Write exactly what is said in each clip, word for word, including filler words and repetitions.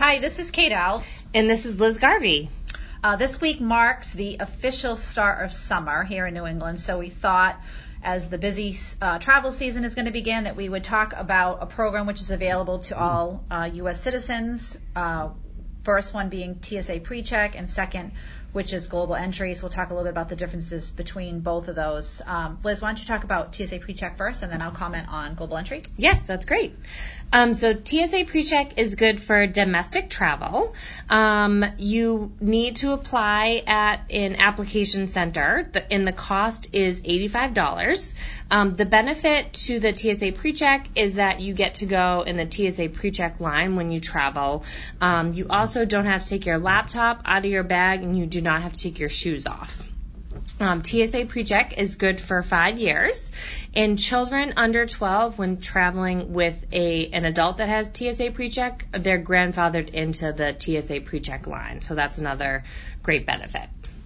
Hi, this is Kate Alves. And this is Liz Garvey. Uh, this week marks the official start of summer here in New England, so we thought as the busy uh, travel season is going to begin that we would talk about a program which is available to all uh, U S citizens, uh, first one being T S A PreCheck, and second, which is Global Entry. So we'll talk a little bit about the differences between both of those. Um, Liz, why don't you talk about T S A PreCheck first, and then I'll comment on Global Entry? Yes, that's great. Um, so T S A PreCheck is good for domestic travel. Um, you need to apply at an application center, the, and the cost is eighty-five dollars. Um, the benefit to the T S A PreCheck is that you get to go in the T S A PreCheck line when you travel. Um, you also don't have to take your laptop out of your bag, and you do not have to take your shoes off. Um, T S A PreCheck is good for five years. And children under twelve, when traveling with a an adult that has T S A PreCheck, they're grandfathered into the T S A PreCheck line. So that's another great benefit.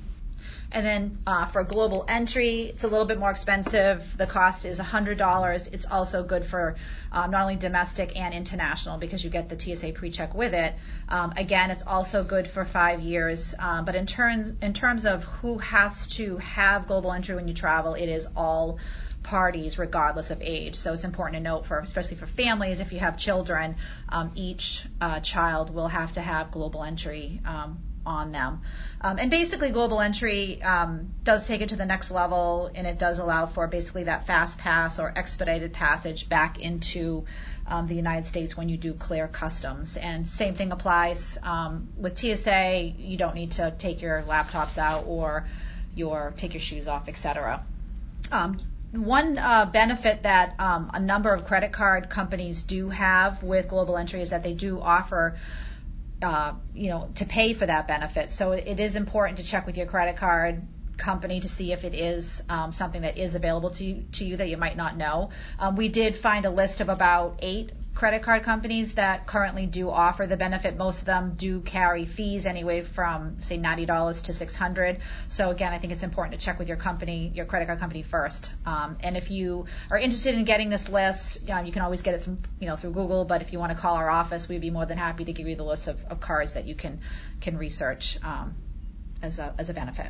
And then uh, for Global Entry, it's a little bit more expensive. The cost is one hundred dollars. It's also good for um, not only domestic and international because you get the T S A PreCheck with it. Um, again, it's also good for five years. Um, but in terms in terms of who has to have Global Entry when you travel, it is all parties regardless of age. So it's important to note, for especially for families, if you have children, um, each uh, child will have to have Global Entry um, on them. Um, and basically Global Entry um, does take it to the next level, and it does allow for basically that fast pass or expedited passage back into um, the United States when you do clear customs. And same thing applies um, with T S A. You don't need to take your laptops out or your take your shoes off, et cetera. Um, One uh, benefit that um, a number of credit card companies do have with Global Entry is that they do offer Uh, you know, to pay for that benefit. So it is important to check with your credit card company to see if it is um, something that is available to you, to you that you might not know. Um, we did find a list of about eight credit card companies that currently do offer the benefit. Most of them do carry fees anyway from, say, ninety dollars to six hundred dollars. So again, I think it's important to check with your company, your credit card company first. Um, and if you are interested in getting this list, you know, you can always get it from, you know, through Google. But if you want to call our office, we'd be more than happy to give you the list of, of cards that you can can research um, as a as a benefit.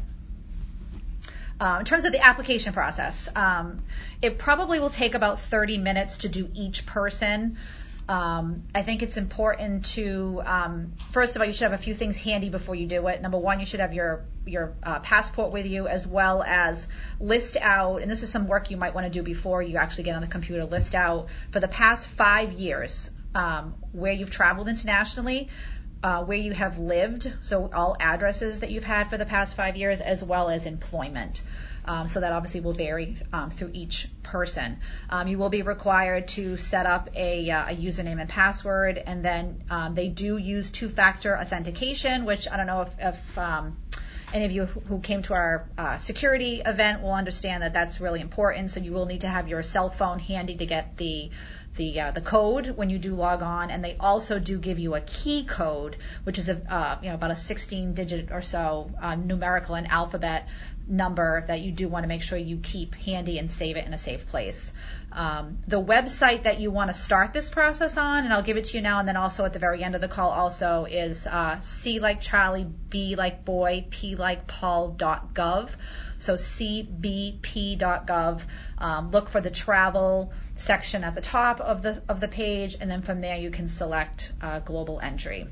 Um, in terms of the application process, um, it probably will take about thirty minutes to do each person. Um, I think it's important to, um, first of all, you should have a few things handy before you do it. Number one, you should have your your uh, passport with you, as well as list out, and this is some work you might want to do before you actually get on the computer, list out for the past five years um, where you've traveled internationally, Uh, where you have lived, so all addresses that you've had for the past five years, as well as employment. Um, so that obviously will vary um, through each person. Um, you will be required to set up a, uh, a username and password, and then um, they do use two-factor authentication, which I don't know if, if um, any of you who came to our uh, security event will understand that that's really important. So you will need to have your cell phone handy to get the the uh, the code when you do log on, and they also do give you a key code, which is a uh, you know about a sixteen digit or so uh, numerical and alphabet number that you do want to make sure you keep handy and save it in a safe place. Um, the website that you want to start this process on, and I'll give it to you now, and then also at the very end of the call also, is uh, C like Charlie, B like boy, P like Paul dot gov. So c b p dot gov. Um, look for the travel section at the top of the of the page, and then from there you can select uh, Global Entry.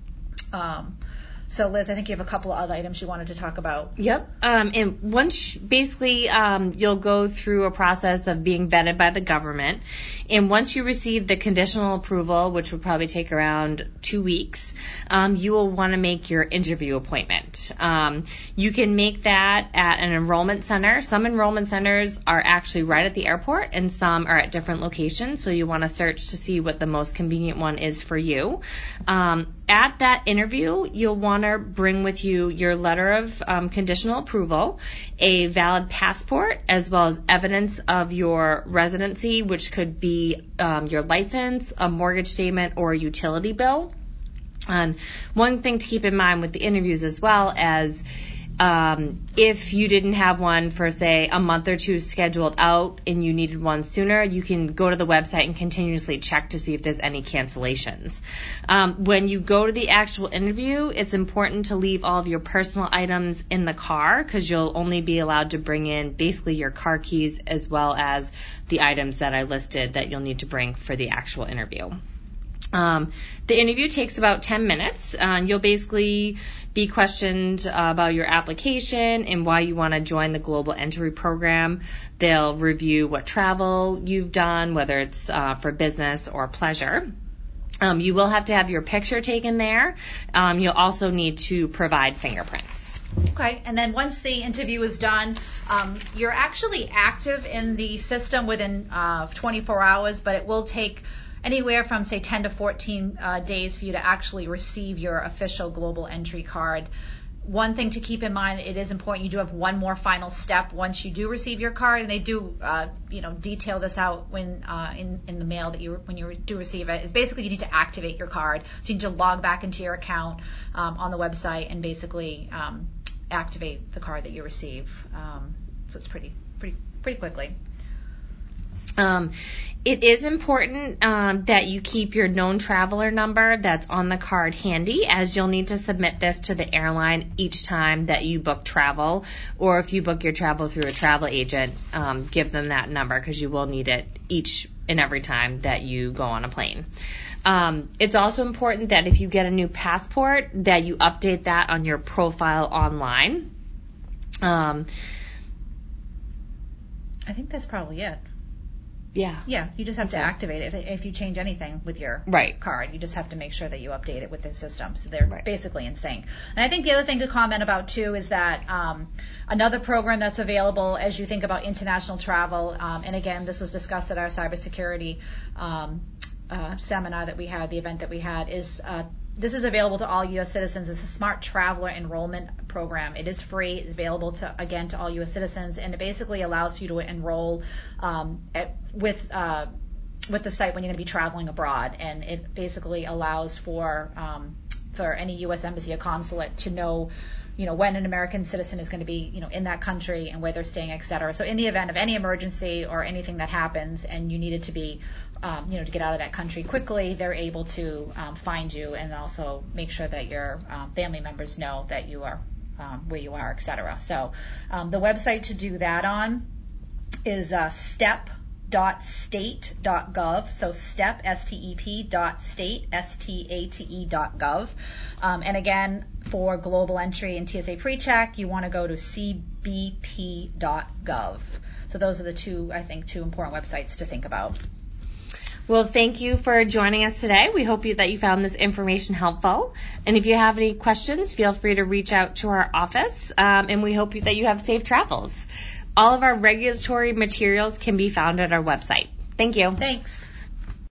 Um, so Liz, I think you have a couple of other items you wanted to talk about. Yep. Um, and once basically um, you'll go through a process of being vetted by the government, and once you receive the conditional approval, which will probably take around two weeks, um, you will want to make your interview appointment. Um, you can make that at an enrollment center. Some enrollment centers are actually right at the airport, and some are at different locations, so you want to search to see what the most convenient one is for you. Um, at that interview, you'll want to bring with you your letter of um, conditional approval, a valid passport, as well as evidence of your residency, which could be um, your license, a mortgage statement, or a utility bill. And one thing to keep in mind with the interviews, as well as Um, if you didn't have one for, say, a month or two scheduled out and you needed one sooner, you can go to the website and continuously check to see if there's any cancellations. Um, when you go to the actual interview, it's important to leave all of your personal items in the car because you'll only be allowed to bring in basically your car keys as well as the items that I listed that you'll need to bring for the actual interview. Um, the interview takes about ten minutes. Uh, you'll basically be questioned uh, about your application and why you want to join the Global Entry Program. They'll review what travel you've done, whether it's uh, for business or pleasure. Um, you will have to have your picture taken there. Um, you'll also need to provide fingerprints. Okay, and then once the interview is done, um, you're actually active in the system within uh, twenty-four hours, but it will take anywhere from, say, ten to fourteen uh, days for you to actually receive your official Global Entry card. One thing to keep in mind, it is important you do have one more final step once you do receive your card, and they do, uh, you know, detail this out when uh, in in the mail that you when you do receive it. Is basically you need to activate your card, so you need to log back into your account um, on the website and basically um, activate the card that you receive. Um, so it's pretty pretty pretty quickly. Um, it is important um, that you keep your known traveler number that's on the card handy, as you'll need to submit this to the airline each time that you book travel, or if you book your travel through a travel agent, um, give them that number because you will need it each and every time that you go on a plane. Um, it's also important that if you get a new passport, that you update that on your profile online. Um, I think that's probably it. Yeah. Yeah, you just have to so. activate it. If, if you change anything with your right. card, you just have to make sure that you update it with the system. So they're right. basically in sync. And I think the other thing to comment about, too, is that um, another program that's available as you think about international travel, um, and again, this was discussed at our cybersecurity um, uh, seminar that we had, the event that we had, is uh, this is available to all U S citizens. It's a Smart Traveler Enrollment Program. It is free. It's available to, again, to all U S citizens, and it basically allows you to enroll um, at, with uh, with the site when you're going to be traveling abroad, and it basically allows for um, for any U S embassy or consulate to know, you know, when an American citizen is going to be, you know, in that country and where they're staying, et cetera. So in the event of any emergency or anything that happens and you needed to be, um, you know, to get out of that country quickly, they're able to um, find you and also make sure that your um, family members know that you are um, where you are, et cetera. So um, the website to do that on is uh, step dot state dot gov. So step, S T E P, dot state, S T A T E dot gov. Um, and again, for global entry and T S A PreCheck, you want to go to C B P dot gov. So those are the two, I think, two important websites to think about. Well, thank you for joining us today. We hope you, that you found this information helpful. And if you have any questions, feel free to reach out to our office, um, and we hope that you have safe travels. All of our regulatory materials can be found at our website. Thank you. Thanks.